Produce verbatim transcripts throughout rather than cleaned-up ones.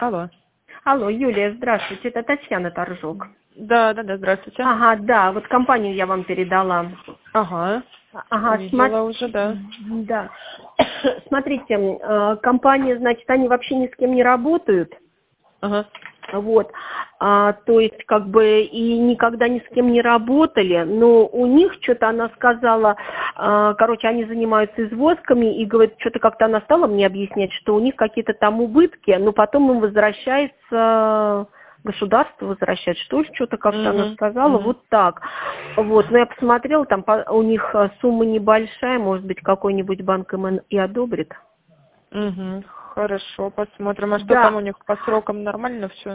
Алло. Алло, Юлия, здравствуйте, это Татьяна Торжок. Да, да, да, здравствуйте. Ага, да, вот компанию я вам передала. Ага. Ага, Видела сма- уже, да. Да. Смотрите, э, компания, значит, они вообще ни с кем не работают. Ага. Вот, а, то есть как бы и никогда ни с кем не работали, но у них что-то она сказала, а, короче, они занимаются извозками, и говорит, что-то как-то она стала мне объяснять, что у них какие-то там убытки, но потом им возвращается государство, возвращает, что что-то как-то Угу. она сказала, Угу. вот так. Вот, но я посмотрела, там по, у них сумма небольшая, может быть, какой-нибудь банк им и одобрит. Угу. Хорошо, посмотрим. А что Да. там у них по срокам нормально все?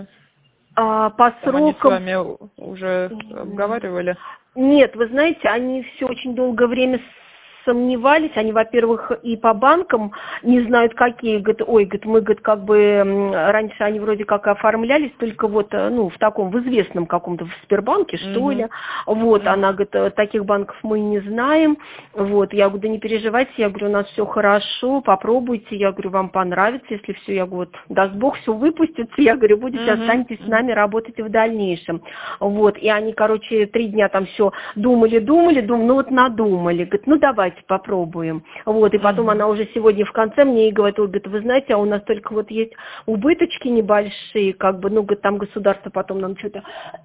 А, по Там они с срокам... вами уже обговаривали? Нет, вы знаете, они все очень долгое время сомневались. Они, во-первых, и по банкам не знают, какие. Говорят, ой, говорят, мы, говорят, как бы м, раньше они вроде как оформлялись, только вот, э, ну, в таком, в известном каком-то, в Сбербанке, что Мгм. ли. Вот, Мгм. она говорит, э, таких банков мы не знаем. Вот, я говорю, да не переживайте, я говорю, у нас все хорошо, попробуйте, я говорю, вам понравится, если все, я говорю, вот, даст Бог, все выпустится, я говорю, будете, Мгм. останетесь с Мгм. нами, работать в дальнейшем. Вот, и они, короче, три дня там все думали, думали, думали, ну вот надумали, говорит, ну давайте попробуем. Вот, и потом Мгм. она уже сегодня в конце мне и говорит, ой, говорит, вы знаете, а у нас только вот есть убыточки небольшие, как бы, ну, говорит, там государство потом нам что-то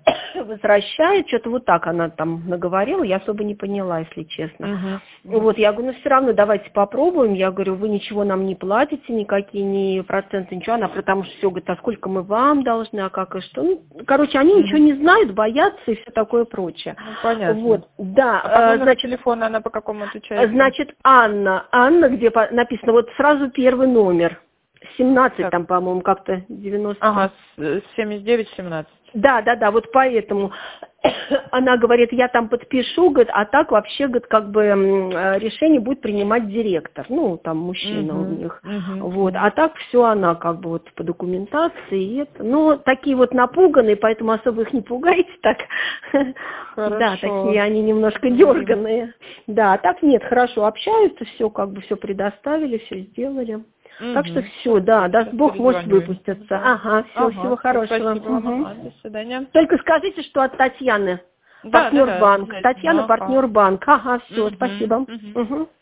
возвращает, что-то вот так она там наговорила, я особо не поняла, если честно. Мгм. Вот, я говорю, ну все равно давайте попробуем, я говорю, вы ничего нам не платите, никакие ни проценты, ничего, она потому что все, говорит, а сколько мы вам должны, а как и что. Ну, короче, они Мгм. ничего не знают, боятся и все такое прочее. Ну, понятно. Вот, да, А по э, номеру значит, телефона она по какому отвечает? значит, Анна, Анна, где по- написано, вот сразу первый номер, семнадцать Так. там, по-моему, как-то девяносто. Ага, с- семьдесят девять семнадцать. Да, да, да, вот поэтому она говорит, я там подпишу, говорит, а так вообще, говорит, как бы м, э, решение будет принимать директор, ну, там мужчина у Мгм. них, Мгм. вот, а так все она как бы вот по документации, и это, ну, такие вот напуганные, поэтому особо их не пугайте так, да, Хорошо. такие они немножко Поговорим. дерганые, да, а так нет, хорошо общаются, все как бы все предоставили, все сделали. Так что Мгм. все, да, даст Сейчас Бог, может перезвоню им. выпуститься. Да. Ага, все, Ага, всего всё, хорошего. спасибо вам. Мгм. Ага, до свидания. Только скажите, что от Татьяны. Да, да, Партнер да, банк. обязательно. Татьяна, Ага. партнер банк. Ага, все, Мгм. спасибо. Мгм. Мгм.